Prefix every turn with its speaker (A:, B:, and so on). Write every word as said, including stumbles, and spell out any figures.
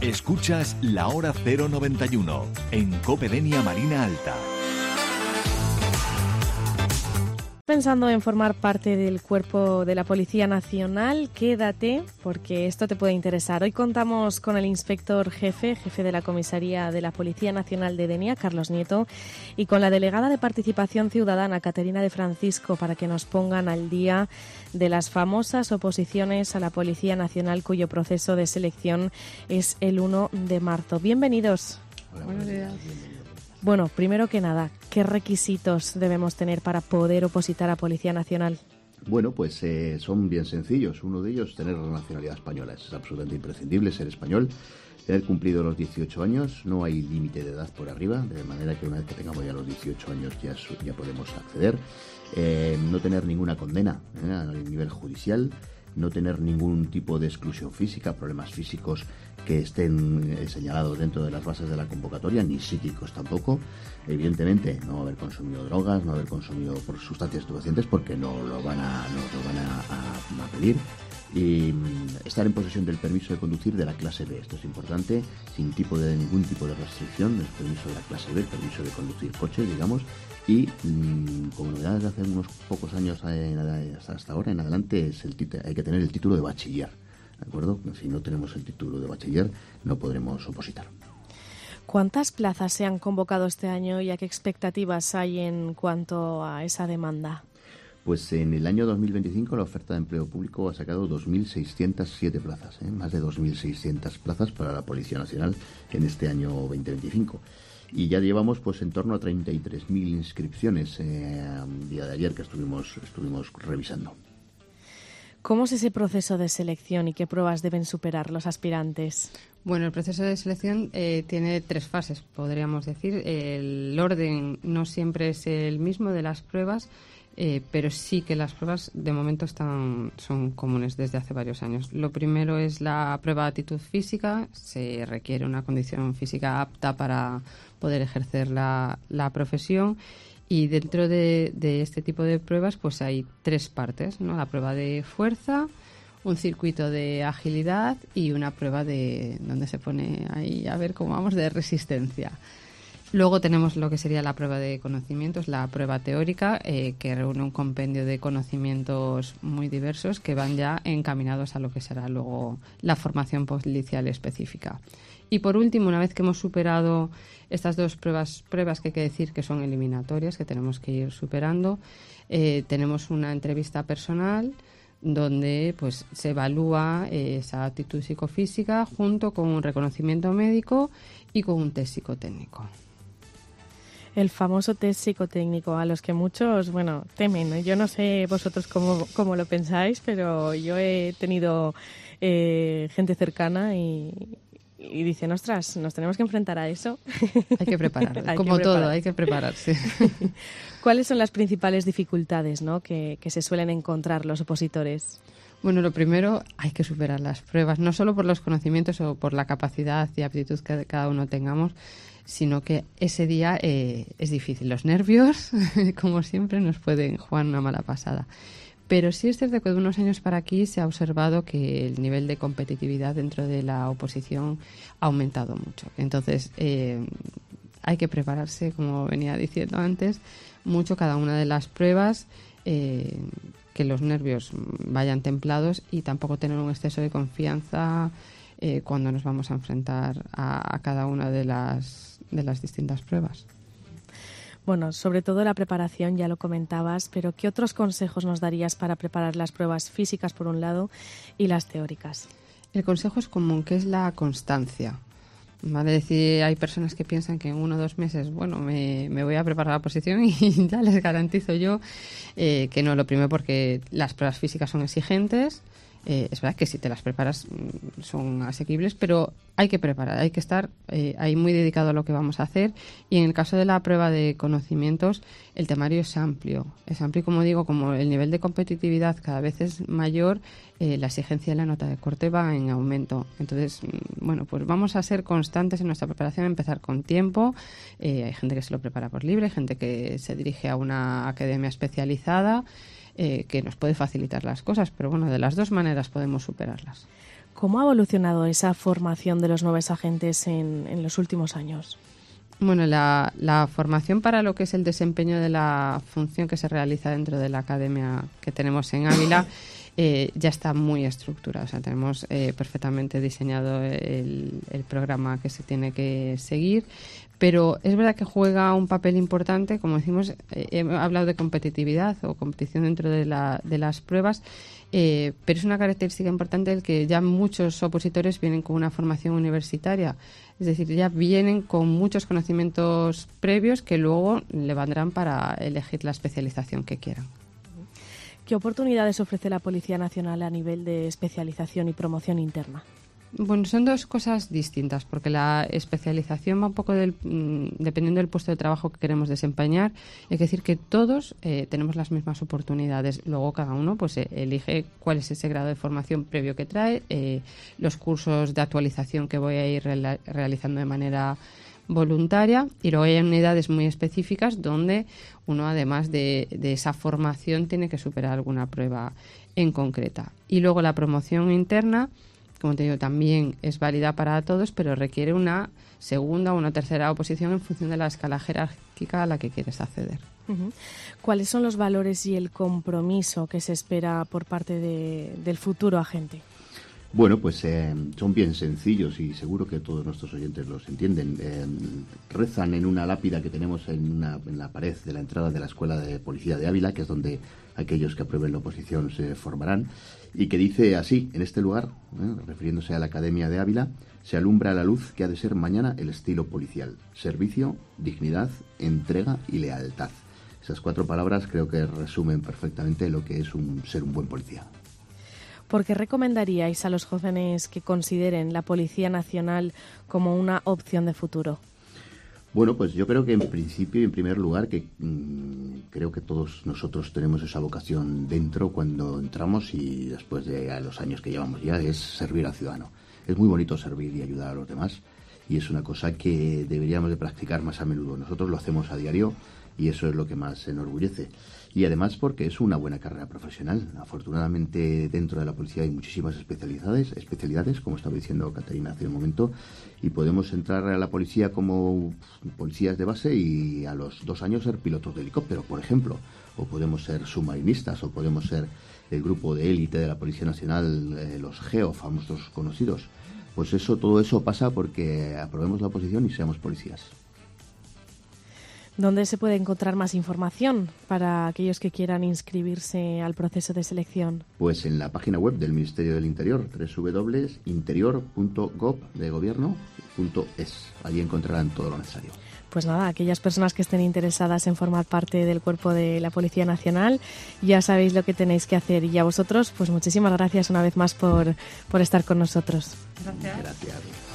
A: Escuchas La Hora cero noventa y uno en COPE Denia Marina Alta.
B: Pensando en formar parte del cuerpo de la Policía Nacional, quédate porque esto te puede interesar. Hoy contamos con el inspector jefe, jefe de la comisaría de la Policía Nacional de Denia, Carlos Nieto, y con la delegada de Participación Ciudadana, Caterina de Francisco, para que nos pongan al día de las famosas oposiciones a la Policía Nacional, cuyo proceso de selección es el uno de marzo. Bienvenidos.
C: Hola, buenos días.
B: Bueno, primero que nada, ¿qué requisitos debemos tener para poder opositar a Policía Nacional?
C: Bueno, pues eh, son bien sencillos. Uno de ellos, tener la nacionalidad española. Es absolutamente imprescindible ser español, tener cumplido los dieciocho años. No hay límite de edad por arriba, de manera que una vez que tengamos ya los dieciocho años ya, ya podemos acceder. Eh, no tener ninguna condena eh, a nivel judicial. No tener ningún tipo de exclusión física, problemas físicos que estén eh, señalados dentro de las bases de la convocatoria, ni psíquicos tampoco. Evidentemente, no haber consumido drogas, no haber consumido por sustancias estupefacientes, porque no lo van a, no lo van a, a, a pedir. Y estar en posesión del permiso de conducir de la clase B. Esto es importante, sin tipo de ningún tipo de restricción, el permiso de la clase B, el permiso de conducir coche, digamos. Y mmm, como novedades de hace unos pocos años eh, hasta ahora en adelante es el tit- hay que tener el título de bachiller, ¿de acuerdo? Si no tenemos el título de bachiller no podremos opositar.
B: ¿Cuántas plazas se han convocado este año y a qué expectativas hay en cuanto a esa demanda?
C: Pues en el año dos mil veinticinco la oferta de empleo público ha sacado dos mil seiscientas siete plazas, ¿eh? Más de dos mil seiscientas plazas para la Policía Nacional en este año veinte veinticinco. Y ya llevamos pues en torno a treinta y tres mil inscripciones eh, el día de ayer que estuvimos, estuvimos revisando.
B: ¿Cómo es ese proceso de selección y qué pruebas deben superar los aspirantes?
D: Bueno, el proceso de selección eh, tiene tres fases, podríamos decir. El orden no siempre es el mismo de las pruebas, eh, pero sí que las pruebas de momento están, son comunes desde hace varios años. Lo primero es la prueba de aptitud física. Se requiere una condición física apta para poder ejercer la, la profesión. Y dentro de, de este tipo de pruebas pues hay tres partes, ¿no? La prueba de fuerza, un circuito de agilidad y una prueba de donde se pone ahí, a ver cómo vamos, de resistencia. Luego tenemos lo que sería la prueba de conocimientos, la prueba teórica, eh, que reúne un compendio de conocimientos muy diversos que van ya encaminados a lo que será luego la formación policial específica. Y por último, una vez que hemos superado estas dos pruebas, pruebas que hay que decir que son eliminatorias, que tenemos que ir superando, eh, tenemos una entrevista personal donde pues se evalúa eh, esa actitud psicofísica junto con un reconocimiento médico y con un test psicotécnico.
B: El famoso test psicotécnico, a los que muchos, bueno, temen, ¿no? Yo no sé vosotros cómo, cómo lo pensáis, pero yo he tenido eh, gente cercana y, y dicen, ostras, nos tenemos que enfrentar a eso.
D: Hay que prepararse,
B: hay
D: como
B: que
D: todo,
B: preparar.
D: hay que prepararse.
B: ¿Cuáles son las principales dificultades, ¿no? que, que se suelen encontrar los opositores?
D: Bueno, lo primero, hay que superar las pruebas, no solo por los conocimientos o por la capacidad y aptitud que cada uno tengamos, sino que ese día eh, es difícil. Los nervios, como siempre, nos pueden jugar una mala pasada. Pero sí es cierto que de unos años para aquí se ha observado que el nivel de competitividad dentro de la oposición ha aumentado mucho. Entonces, eh, hay que prepararse, como venía diciendo antes, mucho cada una de las pruebas, eh, que los nervios vayan templados y tampoco tener un exceso de confianza eh, cuando nos vamos a enfrentar a, a cada una de las, de las distintas pruebas.
B: Bueno, sobre todo la preparación, ya lo comentabas, pero ¿qué otros consejos nos darías para preparar las pruebas físicas por un lado y las teóricas?
D: El consejo es común, que es la constancia. Vale, decir, hay personas que piensan que en uno o dos meses, bueno, me, me voy a preparar la oposición y ya les garantizo yo eh, que no. Lo primero porque las pruebas físicas son exigentes. Eh, es verdad que si te las preparas son asequibles, pero hay que preparar, hay que estar eh, ahí muy dedicado a lo que vamos a hacer. Y en el caso de la prueba de conocimientos, el temario es amplio. Es amplio, como digo, como el nivel de competitividad cada vez es mayor, eh, la exigencia de la nota de corte va en aumento. Entonces, bueno, pues vamos a ser constantes en nuestra preparación, empezar con tiempo. Eh, hay gente que se lo prepara por libre, hay gente que se dirige a una academia especializada, Eh, que nos puede facilitar las cosas, pero bueno, de las dos maneras podemos superarlas.
B: ¿Cómo ha evolucionado esa formación de los nuevos agentes en, en los últimos años?
D: Bueno, la, la formación para lo que es el desempeño de la función que se realiza dentro de la academia que tenemos en Ávila eh, ya está muy estructurada. O sea, tenemos eh, perfectamente diseñado el, el programa que se tiene que seguir, pero es verdad que juega un papel importante. Como decimos, eh, he hablado de competitividad o competición dentro de, la, de las pruebas, eh, pero es una característica importante el que ya muchos opositores vienen con una formación universitaria. Es decir, ya vienen con muchos conocimientos previos que luego le valdrán para elegir la especialización que quieran.
B: ¿Qué oportunidades ofrece la Policía Nacional a nivel de especialización y promoción interna?
D: Bueno, son dos cosas distintas, porque la especialización va un poco del, dependiendo del puesto de trabajo que queremos desempeñar. Es decir, que todos eh, tenemos las mismas oportunidades. Luego cada uno pues eh, elige cuál es ese grado de formación previo que trae, eh, los cursos de actualización que voy a ir re- realizando de manera voluntaria, y luego hay unidades muy específicas donde uno, además de, de esa formación, tiene que superar alguna prueba en concreta. Y luego la promoción interna, como te digo, también es válida para todos, pero requiere una segunda o una tercera oposición en función de la escala jerárquica a la que quieres acceder.
B: Uh-huh. ¿Cuáles son los valores y el compromiso que se espera por parte de, del futuro agente?
C: Bueno, pues eh, son bien sencillos y seguro que todos nuestros oyentes los entienden. Eh, rezan en una lápida que tenemos en, una, en la pared de la entrada de la Escuela de Policía de Ávila, que es donde aquellos que aprueben la oposición se formarán, y que dice así: en este lugar, eh, refiriéndose a la Academia de Ávila, se alumbra la luz que ha de ser mañana el estilo policial: servicio, dignidad, entrega y lealtad. Esas cuatro palabras creo que resumen perfectamente lo que es un, ser un buen policía.
B: ¿Por qué recomendaríais a los jóvenes que consideren la Policía Nacional como una opción de futuro?
C: Bueno, pues yo creo que en principio y en primer lugar que mmm, creo que todos nosotros tenemos esa vocación dentro cuando entramos, y después de a los años que llevamos ya, es servir al ciudadano. Es muy bonito servir y ayudar a los demás, y es una cosa que deberíamos de practicar más a menudo. Nosotros lo hacemos a diario y eso es lo que más enorgullece. Y además porque es una buena carrera profesional. Afortunadamente dentro de la policía hay muchísimas especialidades, especialidades, como estaba diciendo Caterina hace un momento, y podemos entrar a la policía como policías de base y a los dos años ser pilotos de helicóptero, por ejemplo, o podemos ser submarinistas, o podemos ser el grupo de élite de la Policía Nacional, eh, los GEO, famosos conocidos. Pues eso, todo eso pasa porque aprobemos la oposición y seamos policías.
B: ¿Dónde se puede encontrar más información para aquellos que quieran inscribirse al proceso de selección?
C: Pues en la página web del Ministerio del Interior, doble u doble u doble u punto interior punto gov de gobierno punto es. Allí encontrarán todo lo necesario.
B: Pues nada, aquellas personas que estén interesadas en formar parte del cuerpo de la Policía Nacional, ya sabéis lo que tenéis que hacer. Y a vosotros, pues muchísimas gracias una vez más por, por estar con nosotros.
D: Gracias.
C: Gracias.